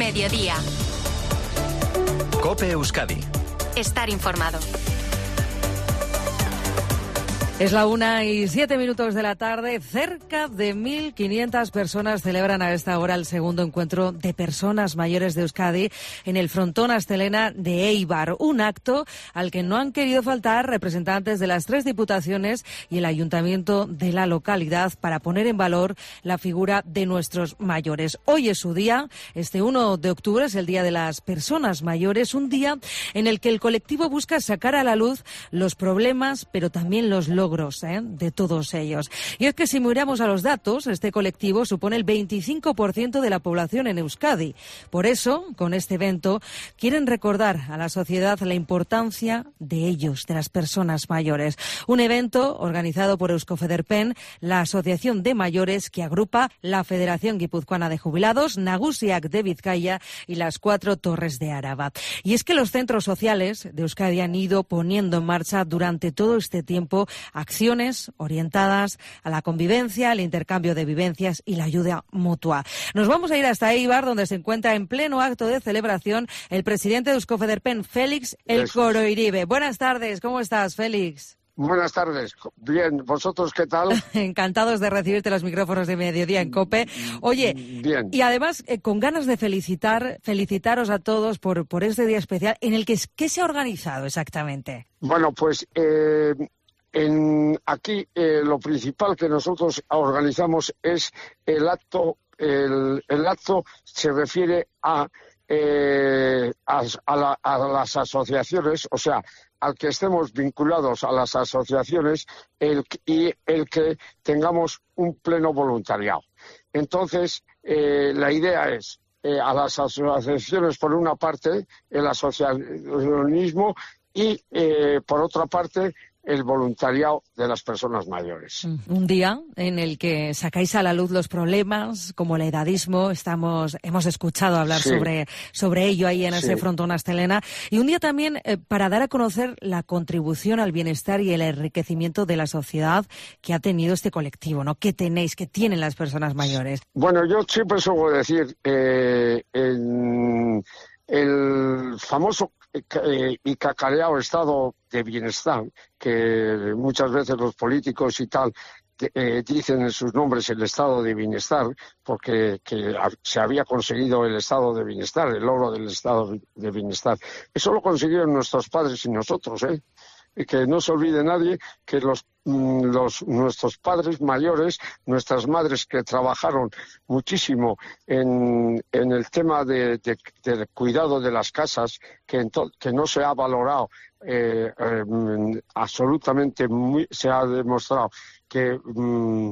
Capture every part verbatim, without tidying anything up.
mediodía. COPE Euskadi. Estar informado. Es la una y siete minutos de la tarde. Cerca de mil quinientas personas celebran a esta hora el segundo encuentro de personas mayores de Euskadi en el frontón Astelena de Eibar. Un acto al que no han querido faltar representantes de las tres diputaciones y el ayuntamiento de la localidad para poner en valor la figura de nuestros mayores. Hoy es su día. Este uno de octubre es el Día de las Personas Mayores, un día en el que el colectivo busca sacar a la luz los problemas, pero también los logros ¿eh? de todos ellos. Y es que si miramos a los datos, este colectivo supone el veinticinco por ciento de la población en Euskadi. Por eso, con este evento, quieren recordar a la sociedad la importancia de ellos, de las personas mayores. Un evento organizado por Euskofederpen, la asociación de mayores que agrupa la Federación Guipuzcoana de Jubilados, Nagusiak de Vizcaya y las cuatro Torres de Araba. Y es que los centros sociales de Euskadi han ido poniendo en marcha durante todo este tiempo acciones orientadas a la convivencia, el intercambio de vivencias y la ayuda mutua. Nos vamos a ir hasta Eibar, donde se encuentra en pleno acto de celebración el presidente de Euskofederpen, Félix El Coroiribe. Buenas tardes, ¿cómo estás, Félix? Buenas tardes. Bien, ¿vosotros qué tal? Encantados de recibirte los micrófonos de Mediodía en COPE. Oye, bien. Y además eh, con ganas de felicitar, felicitaros a todos por, por este día especial en el que ¿qué se ha organizado exactamente? Bueno, pues eh, en, aquí eh, lo principal que nosotros organizamos es el acto, el, el acto se refiere a, eh, a, a, la, a las asociaciones, o sea, al que estemos vinculados a las asociaciones el, y el que tengamos un pleno voluntariado. Entonces, eh, la idea es eh, a las asociaciones, por una parte, el asociacionismo y, eh, por otra parte, el voluntariado de las personas mayores. Un día en el que sacáis a la luz los problemas, como el edadismo, estamos, hemos escuchado hablar sí. sobre, sobre ello ahí en sí. ese frontón Astelena, y un día también eh, para dar a conocer la contribución al bienestar y el enriquecimiento de la sociedad que ha tenido este colectivo, ¿no? ¿Qué tenéis, qué tienen las personas mayores? Bueno, yo siempre suelo decir, eh, el, el famoso y cacareado estado de bienestar, que muchas veces los políticos y tal eh, dicen en sus nombres el estado de bienestar, porque que se había conseguido el estado de bienestar, el logro del estado de bienestar. Eso lo consiguieron nuestros padres y nosotros, ¿eh? Y que no se olvide nadie que los, los nuestros padres mayores, nuestras madres que trabajaron muchísimo en, en el tema de, de, del cuidado de las casas, que, ento, que no se ha valorado eh, eh, absolutamente, muy, se ha demostrado que... Mm,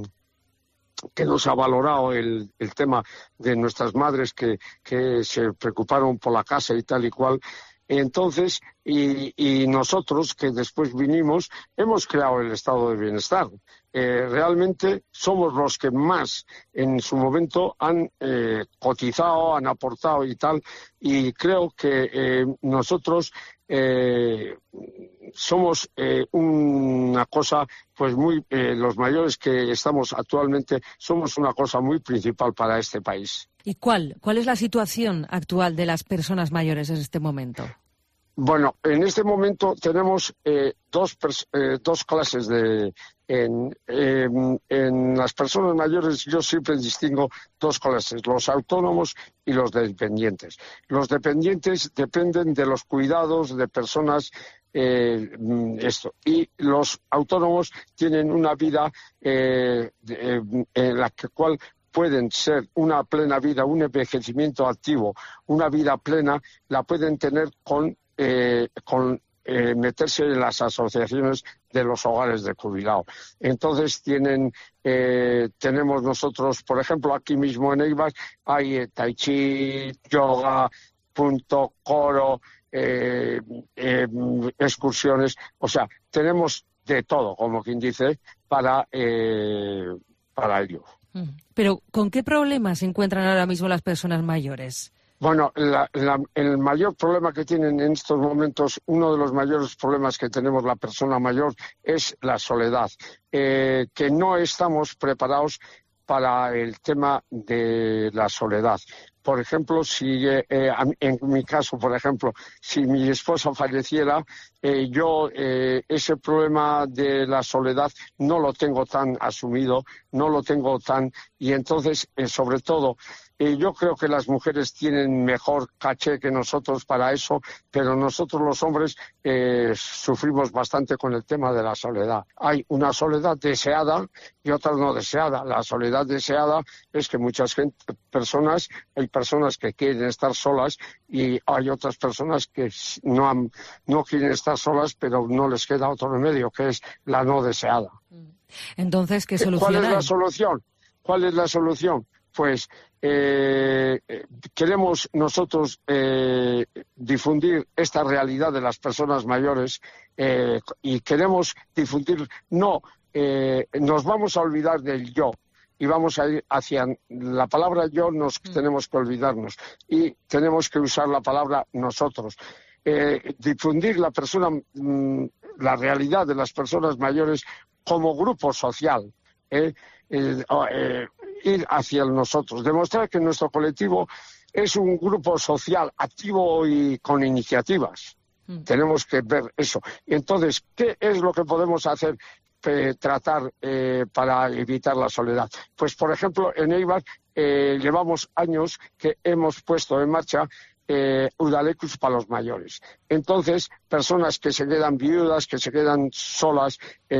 que no se ha valorado el, el tema de nuestras madres que, que se preocuparon por la casa y tal y cual. Entonces, y, y nosotros que después vinimos, hemos creado el estado de bienestar. Eh, realmente somos los que más en su momento han eh, cotizado, han aportado y tal, y creo que eh, nosotros eh, somos eh, una cosa, pues muy, eh, los mayores que estamos actualmente, somos una cosa muy principal para este país. ¿Y cuál? ¿Cuál es la situación actual de las personas mayores en este momento? Bueno, en este momento tenemos eh, dos, eh, dos clases de... En, eh, en las personas mayores yo siempre distingo dos clases, los autónomos y los dependientes. Los dependientes dependen de los cuidados de personas, eh, esto, y los autónomos tienen una vida eh, de, en la que, cual pueden ser una plena vida, un envejecimiento activo, una vida plena, la pueden tener con, eh, con eh, meterse en las asociaciones de los hogares de jubilados. Entonces tienen, eh, tenemos nosotros, por ejemplo, aquí mismo en Eibar hay eh, tai chi, yoga, punto, coro, eh, eh, excursiones, o sea, tenemos de todo, como quien dice, para, eh, para ello. Pero, ¿con qué problemas se encuentran ahora mismo las personas mayores? Bueno, la, la, el mayor problema que tienen en estos momentos, uno de los mayores problemas que tenemos la persona mayor es la soledad, eh, que no estamos preparados para el tema de la soledad, por ejemplo, si eh, en mi caso, por ejemplo, si mi esposa falleciera, eh, yo eh, ese problema de la soledad no lo tengo tan asumido, no lo tengo tan... Y entonces, eh, sobre todo, eh, yo creo que las mujeres tienen mejor caché que nosotros para eso, pero nosotros los hombres eh, sufrimos bastante con el tema de la soledad. Hay una soledad deseada y otra no deseada. La soledad deseada es que muchas gente, personas, hay personas que quieren estar solas y hay otras personas que no, han, no quieren estar solas, pero no les queda otro remedio, que es la no deseada. Entonces, ¿qué solución ¿Cuál es hay? la solución? ¿Cuál es la solución? Pues eh, queremos nosotros eh, difundir esta realidad de las personas mayores eh, y queremos difundir, no, eh, nos vamos a olvidar del yo y vamos a ir hacia la palabra yo, nos mm. tenemos que olvidarnos y tenemos que usar la palabra nosotros. Eh, difundir la persona, mmm, la realidad de las personas mayores como grupo social, eh, eh, eh, ir hacia el nosotros, demostrar que nuestro colectivo es un grupo social activo y con iniciativas. Mm. Tenemos que ver eso. Y entonces, ¿qué es lo que podemos hacer? Eh, tratar eh, para evitar la soledad. Pues, por ejemplo, en Eibar eh, llevamos años que hemos puesto en marcha Eh, Udalekus para los mayores. Entonces, personas que se quedan viudas, que se quedan solas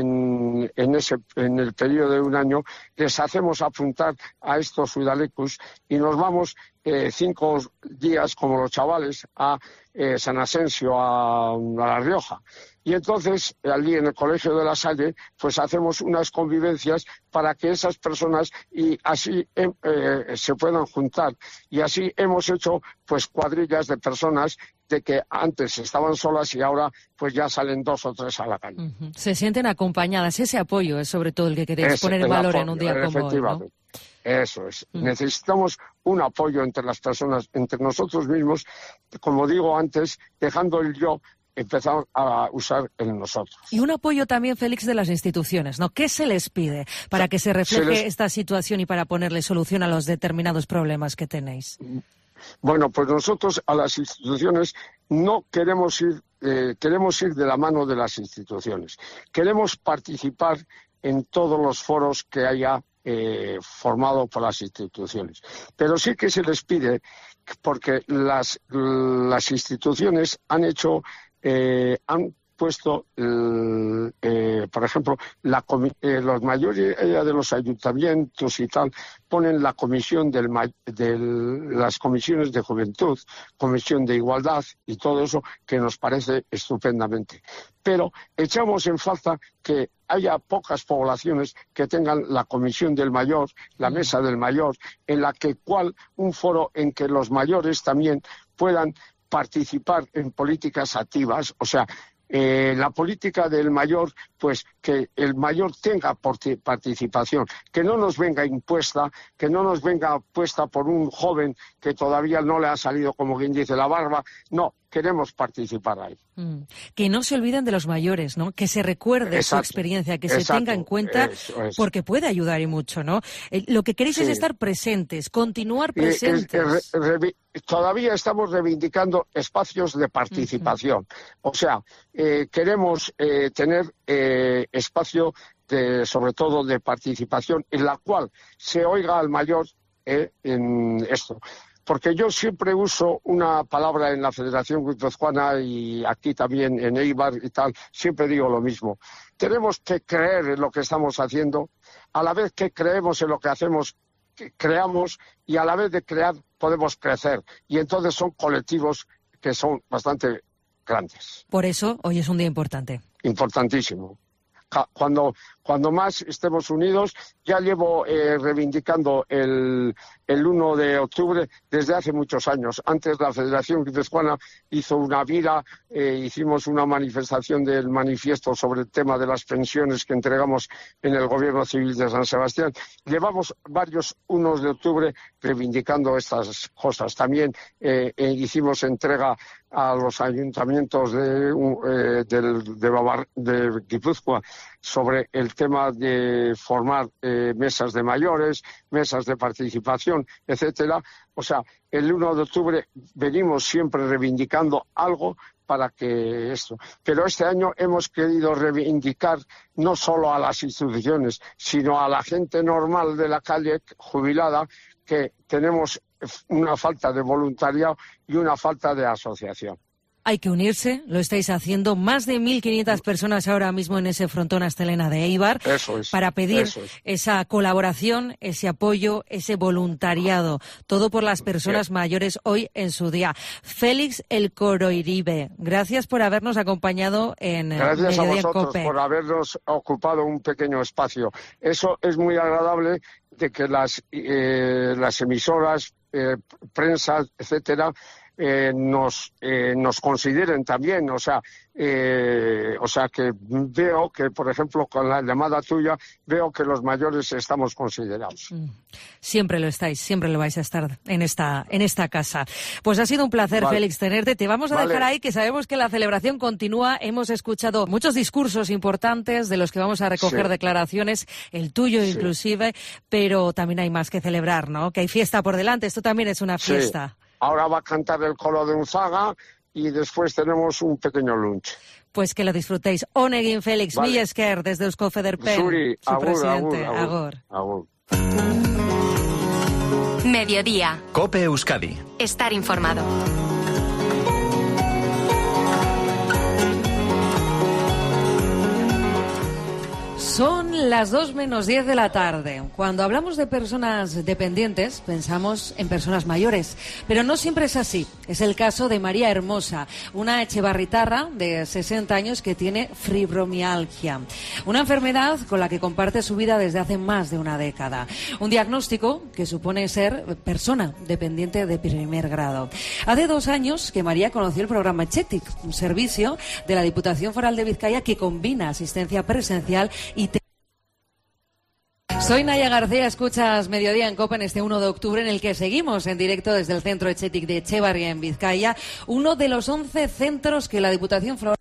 en, en, ese, en el periodo de un año, les hacemos apuntar a estos Udalekus y nos vamos eh, cinco días, como los chavales, a eh, San Asensio, a, a La Rioja. Y entonces, allí en el Colegio de la Salle, pues hacemos unas convivencias para que esas personas y así eh, eh, se puedan juntar. Y así hemos hecho pues cuadrillas de personas de que antes estaban solas y ahora pues ya salen dos o tres a la calle. Uh-huh. Se sienten acompañadas. Ese apoyo es sobre todo el que queréis es poner en valor apoyo, en un día como hoy, ¿no? Eso es. Uh-huh. Necesitamos un apoyo entre las personas, entre nosotros mismos, como digo antes, dejando el yo, empezamos a usar el nosotros. Y un apoyo también, Félix, de las instituciones, ¿no? ¿Qué se les pide para que se refleje se les... esta situación y para ponerle solución a los determinados problemas que tenéis? Bueno, pues nosotros a las instituciones no queremos ir, eh, queremos ir de la mano de las instituciones. Queremos participar en todos los foros que haya eh, formado por las instituciones. Pero sí que se les pide, porque las, las instituciones han hecho Eh, han puesto, eh, eh, por ejemplo, la eh, los mayores de los ayuntamientos y tal, ponen la comisión del, de las comisiones de juventud, comisión de igualdad y todo eso, que nos parece estupendamente. Pero echamos en falta que haya pocas poblaciones que tengan la comisión del mayor, la mesa del mayor, en la que cual un foro en que los mayores también puedan participar en políticas activas, o sea, eh, la política del mayor, pues que el mayor tenga participación, que no nos venga impuesta, que no nos venga puesta por un joven que todavía no le ha salido, como quien dice, la barba, no, queremos participar ahí. Mm. Que no se olviden de los mayores, ¿no? Que se recuerde exacto, su experiencia, que exacto, se tenga en cuenta, eso, eso. Porque puede ayudar y mucho, ¿no? Eh, lo que queréis sí. es estar presentes, continuar presentes. Eh, eh, re, re, todavía estamos reivindicando espacios de participación. Uh-huh. O sea, eh, queremos eh, tener eh, espacio, de, sobre todo de participación, en la cual se oiga al mayor eh, en esto. Porque yo siempre uso una palabra en la Federación Guipuzcoana y aquí también en Eibar y tal, siempre digo lo mismo. Tenemos que creer en lo que estamos haciendo, a la vez que creemos en lo que hacemos, que creamos, y a la vez de crear podemos crecer. Y entonces son colectivos que son bastante grandes. Por eso hoy es un día importante. Importantísimo. Cuando, cuando más estemos unidos, ya llevo eh, reivindicando el, el uno de octubre desde hace muchos años. Antes la Federación Guipuzcoana hizo una vira, eh, hicimos una manifestación del manifiesto sobre el tema de las pensiones que entregamos en el Gobierno Civil de San Sebastián. Llevamos varios unos de octubre reivindicando estas cosas. También eh, eh, hicimos entrega a los ayuntamientos de, eh, del, de, Babar, de Guipúzcoa sobre el tema de formar eh, mesas de mayores, mesas de participación, etcétera. O sea, el uno de octubre venimos siempre reivindicando algo para que esto. Pero este año hemos querido reivindicar no solo a las instituciones, sino a la gente normal de la calle jubilada, que tenemos una falta de voluntariado y una falta de asociación. Hay que unirse, lo estáis haciendo. Más de mil quinientas personas ahora mismo en ese frontón Astelena de Eibar. Eso es, para pedir eso es. esa colaboración, ese apoyo, ese voluntariado. Todo por las personas Bien. mayores hoy en su día. Félix El Coroiribe, gracias por habernos acompañado en Gracias Mediodía a vosotros Cope. por habernos ocupado un pequeño espacio. Eso es muy agradable, de que las, eh, las emisoras, eh, prensa, etcétera, Eh, nos eh, nos consideren también, o sea, eh, o sea que veo que, por ejemplo, con la llamada tuya, veo que los mayores estamos considerados. Siempre lo estáis, siempre lo vais a estar en esta en esta casa. Pues ha sido un placer, vale. Félix, tenerte. Te vamos a vale. dejar ahí, que sabemos que la celebración continúa. Hemos escuchado muchos discursos importantes de los que vamos a recoger sí. declaraciones, el tuyo sí. inclusive, pero también hay más que celebrar, ¿no? Que hay fiesta por delante. Esto también es una fiesta. Sí. Ahora va a cantar el coro de Unzaga y después tenemos un pequeño lunch. Pues que lo disfrutéis. Onegin Félix vale. Mila esker desde Eusko Federpen, Zuri, su agur, presidente. Agur. agur. Mediodía. Cope Euskadi. Estar informado. Son las dos menos diez de la tarde. Cuando hablamos de personas dependientes, pensamos en personas mayores. Pero no siempre es así. Es el caso de María Hermosa, una echevarritarra de sesenta años que tiene fibromialgia. Una enfermedad con la que comparte su vida desde hace más de una década. Un diagnóstico que supone ser persona dependiente de primer grado. Hace dos años que María conoció el programa Chetic, un servicio de la Diputación Foral de Vizcaya que combina asistencia presencial y Soy Naya García, escuchas Mediodía en COPE en este uno de octubre, en el que seguimos en directo desde el centro Etxetik de Etxebarri en Vizcaya, uno de los once centros que la Diputación Foral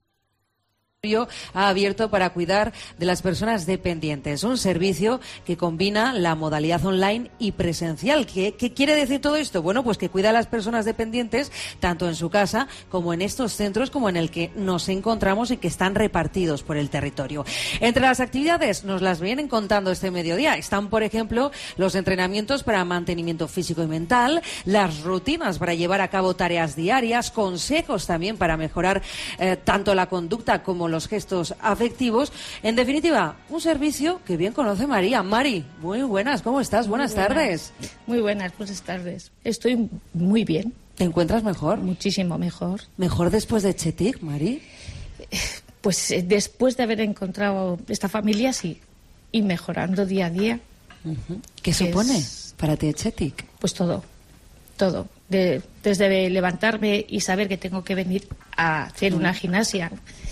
ha abierto para cuidar de las personas dependientes. Un servicio que combina la modalidad online y presencial. ¿Qué, qué quiere decir todo esto? Bueno, pues que cuida a las personas dependientes tanto en su casa como en estos centros como en el que nos encontramos y que están repartidos por el territorio. Entre las actividades nos las vienen contando este mediodía. Están, por ejemplo, los entrenamientos para mantenimiento físico y mental, las rutinas para llevar a cabo tareas diarias, consejos también para mejorar eh, tanto la conducta como los gestos afectivos. En definitiva, un servicio que bien conoce María. Mari, muy buenas, ¿cómo estás? Buenas, buenas tardes. Muy buenas, buenas tardes. Estoy muy bien. ¿Te encuentras mejor? Muchísimo mejor. ¿Mejor después de Chetic, Mari? Pues eh, después de haber encontrado esta familia, sí. Y mejorando día a día. Uh-huh. ¿Qué supone es... para ti Chetic? Pues todo, todo. De, desde levantarme y saber que tengo que venir a hacer uh-huh. una gimnasia.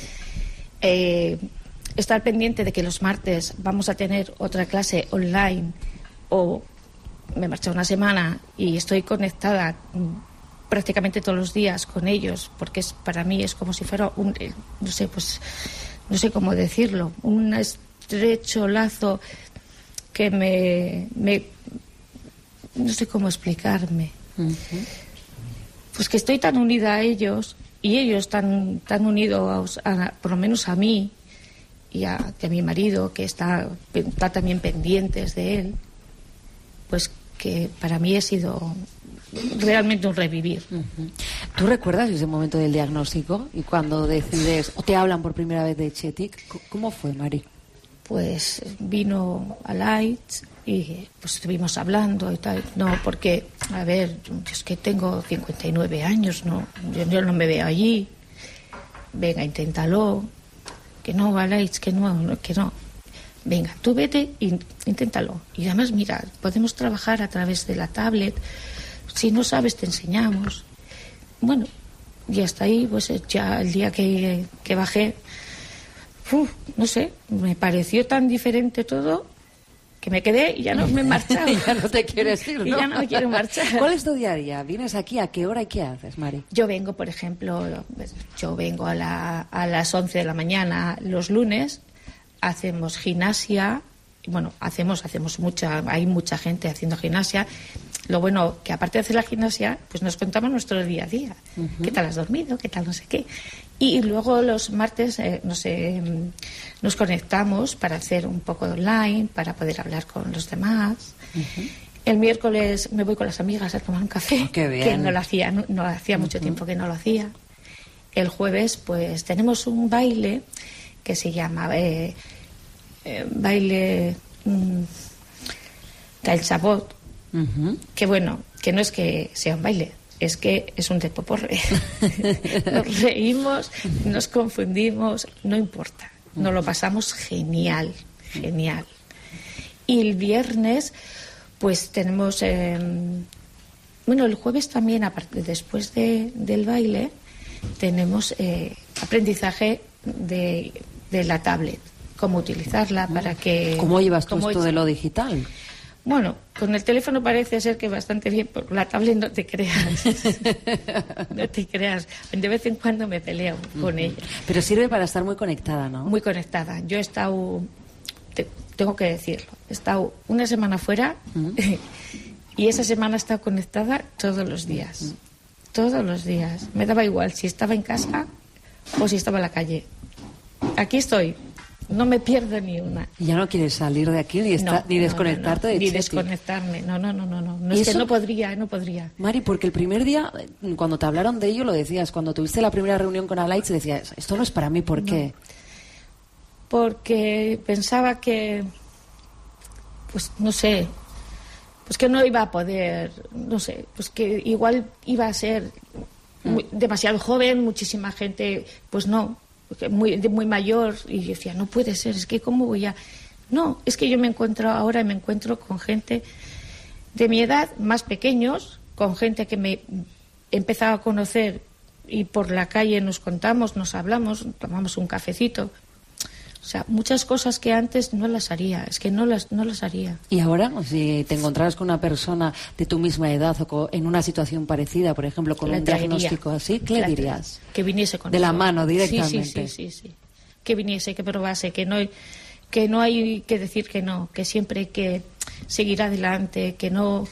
Eh, estar pendiente de que los martes vamos a tener otra clase online, o me he marchado una semana y estoy conectada prácticamente todos los días con ellos, porque es, para mí es como si fuera un, no sé, pues no sé cómo decirlo, un estrecho lazo que me, me no sé cómo explicarme. Uh-huh. Pues que estoy tan unida a ellos. Y ellos tan, tan unidos, a, a, por lo menos a mí y a, a mi marido, que está, está también pendientes de él, pues que para mí ha sido realmente un revivir. Uh-huh. ¿Tú recuerdas ese momento del diagnóstico y cuando decides, o te hablan por primera vez de Chetic? ¿Cómo fue, Mari? Pues vino a Lights y pues estuvimos hablando y tal. No, porque, a ver, es que tengo cincuenta y nueve años, no, yo, yo no me veo allí. Venga, inténtalo. Que no, a Lights, que no, que no. Venga, tú vete e inténtalo. Y además, mira, podemos trabajar a través de la tablet. Si no sabes, te enseñamos. Bueno, y hasta ahí, pues ya el día que, que bajé, Uf, no sé, me pareció tan diferente todo que me quedé y ya no me he marchado. Ya no te quieres ir, ¿no? Y ya no me quiero marchar. ¿Cuál es tu día a día? ¿Vienes aquí? ¿A qué hora y qué haces, Mari? Yo vengo, por ejemplo, yo vengo a, la, a las once de la mañana los lunes hacemos gimnasia. Bueno, hacemos, hacemos mucha, hay mucha gente haciendo gimnasia. Lo bueno, que aparte de hacer la gimnasia, pues nos contamos nuestro día a día. Uh-huh. ¿Qué tal has dormido? ¿Qué tal no sé qué? Y, y luego los martes eh, nos, eh, nos conectamos para hacer un poco de online, para poder hablar con los demás. Uh-huh. El miércoles me voy con las amigas a tomar un café, oh, qué bien. que no lo hacía, no, no hacía mucho uh-huh. tiempo que no lo hacía. El jueves, pues tenemos un baile que se llama... Eh, Eh, baile mmm, del sabot, uh-huh. que bueno, que no es que sea un baile, es que es un despoporre. Nos reímos, nos confundimos, no importa, nos lo pasamos genial, genial. Y el viernes pues tenemos eh, bueno, el jueves también, aparte, después de, del baile, tenemos eh, aprendizaje de, de la tablet, cómo utilizarla para que... ¿Cómo llevas tú cómo esto es... de lo digital? Bueno, con el teléfono parece ser que bastante bien, pero la tablet no te creas. No te creas. De vez en cuando me peleo con uh-huh. ella. Pero sirve para estar muy conectada, ¿no? Muy conectada. Yo he estado, te, tengo que decirlo, he estado una semana fuera uh-huh. y esa semana he estado conectada todos los días. Uh-huh. Todos los días. Me daba igual si estaba en casa o si estaba en la calle. Aquí estoy. No me pierdo ni una. ¿Y ya no quieres salir de aquí ni, está, no, ni desconectarte no, no, de Ni Cheti? desconectarme, no, no, no, no. no. no es eso? que no podría, no podría. Mari, porque el primer día, cuando te hablaron de ello, lo decías, cuando tuviste la primera reunión con Alaitz, decías, esto no es para mí, ¿por no. qué? Porque pensaba que, pues no sé, pues que no iba a poder, no sé, pues que igual iba a ser muy, demasiado joven, muchísima gente, pues no. Muy, muy mayor, y yo decía, no puede ser, es que cómo voy a... No, es que yo me encuentro ahora, me encuentro con gente de mi edad, más pequeños, con gente que me he empezado a conocer y por la calle nos contamos, nos hablamos, tomamos un cafecito. O sea, muchas cosas que antes no las haría, es que no las, no las haría. Y ahora, si te encontraras con una persona de tu misma edad o en una situación parecida, por ejemplo, con la un traería. diagnóstico así, ¿qué le dirías? Que viniese con De eso. la mano, directamente. Sí, sí, sí, sí, sí. Que viniese, que probase, que no, que no hay que decir que no, que siempre hay que seguir adelante, que no,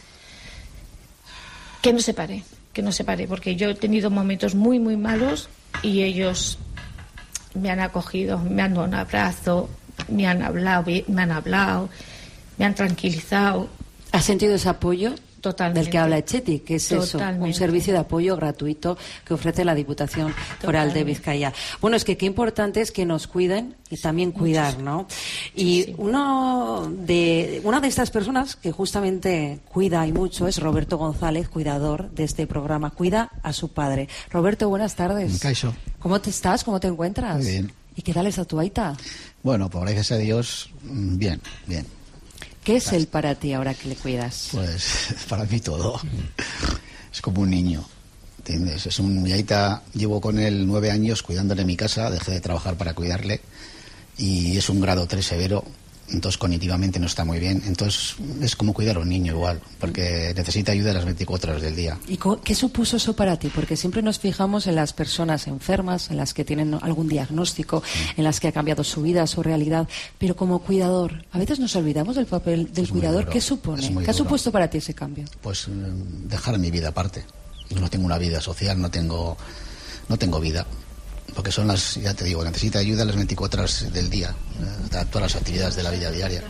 que no se pare, que no se pare, porque yo he tenido momentos muy, muy malos y ellos... me han acogido, me han dado un abrazo, me han hablado, me han hablado, me han tranquilizado. ¿Has sentido ese apoyo? Totalmente. Del que habla Etxeti, que es Totalmente. Eso, un servicio de apoyo gratuito que ofrece la Diputación Foral de Vizcaya. Bueno, es que qué importante es que nos cuiden y también cuidar, ¿no? Y sí. uno de, una de estas personas que justamente cuida y mucho es Roberto González, cuidador de este programa. Cuida a su padre. Roberto, buenas tardes. Caixo. ¿Cómo te estás? ¿Cómo te encuentras? Muy bien. ¿Y qué tal es a tu aita? Bueno, pues gracias a Dios, bien, bien. ¿Qué es él para ti ahora que le cuidas? Pues para mí todo. Es como un niño, ¿entiendes? Es un mi aita, llevo con él nueve años cuidándole en mi casa, dejé de trabajar para cuidarle y es un grado tres severo, entonces cognitivamente no está muy bien. Entonces es como cuidar a un niño igual, porque necesita ayuda las veinticuatro horas del día. ¿Y qué supuso eso para ti? Porque siempre nos fijamos en las personas enfermas, en las que tienen algún diagnóstico, sí. en las que ha cambiado su vida, su realidad, pero como cuidador, a veces nos olvidamos del papel del cuidador. ¿Qué supone? ¿Qué duro. ha supuesto para ti ese cambio? Pues eh, dejar mi vida aparte. Yo no tengo una vida social, no tengo, no tengo vida. Porque son las, ya te digo, necesita ayuda las veinticuatro horas del día, eh, todas las actividades de la vida diaria.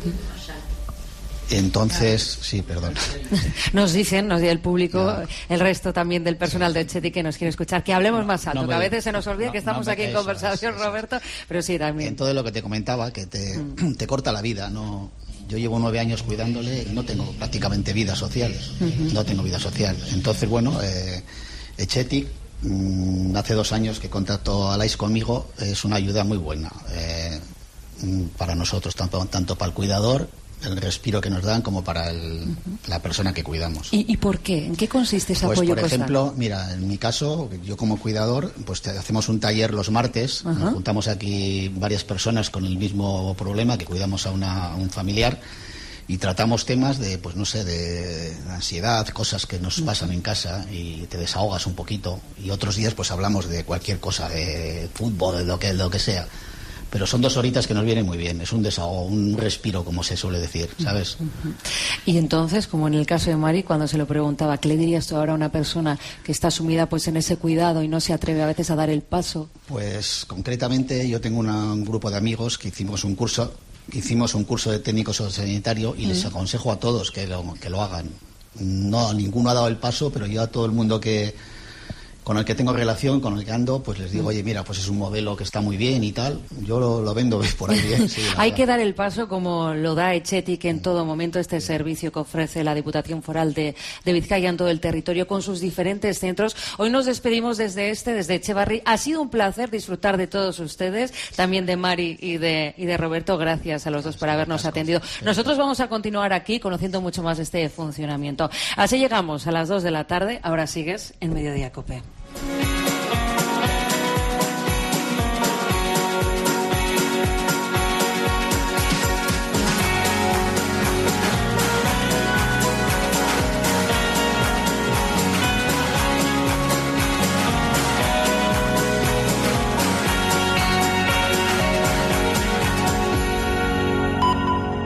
Entonces, sí, perdón. Nos dicen, nos dice el público, ya. el resto también del personal de Etxeti que nos quiere escuchar, que hablemos más alto, no, no que a veces se nos olvida no, que estamos no aquí en conversación, eso, Roberto, eso. Pero sí, también. En todo lo que te comentaba, que te, mm. te corta la vida, no... Yo llevo nueve años cuidándole y no tengo prácticamente vida social, uh-huh. no tengo vida social. Entonces, bueno, eh, Etxeti, mmm, hace dos años que contactó a Alaitz conmigo, es una ayuda muy buena eh, para nosotros, tanto, tanto para el cuidador, el respiro que nos dan, como para el, uh-huh. la persona que cuidamos. ¿Y, ¿Y por qué? ¿En qué consiste ese pues, apoyo? Por ejemplo, costal? Mira, en mi caso, yo como cuidador, pues te, hacemos un taller los martes, uh-huh. nos juntamos aquí varias personas con el mismo problema, que cuidamos a, una, a un familiar, y tratamos temas de, pues no sé, de ansiedad, cosas que nos pasan en casa, y te desahogas un poquito, y otros días pues hablamos de cualquier cosa, de fútbol, de lo que, de lo que sea. pero son dos horitas que nos vienen muy bien, es un desahogo, un respiro, como se suele decir, ¿sabes? Y entonces, como en el caso de Mari, cuando se lo preguntaba, ¿qué le dirías tú ahora a una persona que está sumida pues en ese cuidado y no se atreve a veces a dar el paso? Pues concretamente yo tengo una, un grupo de amigos que hicimos un curso, que hicimos un curso de técnico sociosanitario y mm. les aconsejo a todos que lo, que lo hagan. No, ninguno ha dado el paso, pero yo a todo el mundo que con el que tengo relación, con el que ando, pues les digo, oye, mira, pues es un modelo que está muy bien y tal. Yo lo, lo vendo por ahí bien. Sí, Hay que dar el paso como lo da Etxetik en todo momento, este servicio que ofrece la Diputación Foral de, de Vizcaya en todo el territorio con sus diferentes centros. Hoy nos despedimos desde este, desde Etxebarri. Ha sido un placer disfrutar de todos ustedes, también de Mari y de, y de Roberto. Gracias a los dos por habernos atendido. Nosotros vamos a continuar aquí conociendo mucho más este funcionamiento. Así llegamos a las dos de la tarde. Ahora sigues en Mediodía Cope.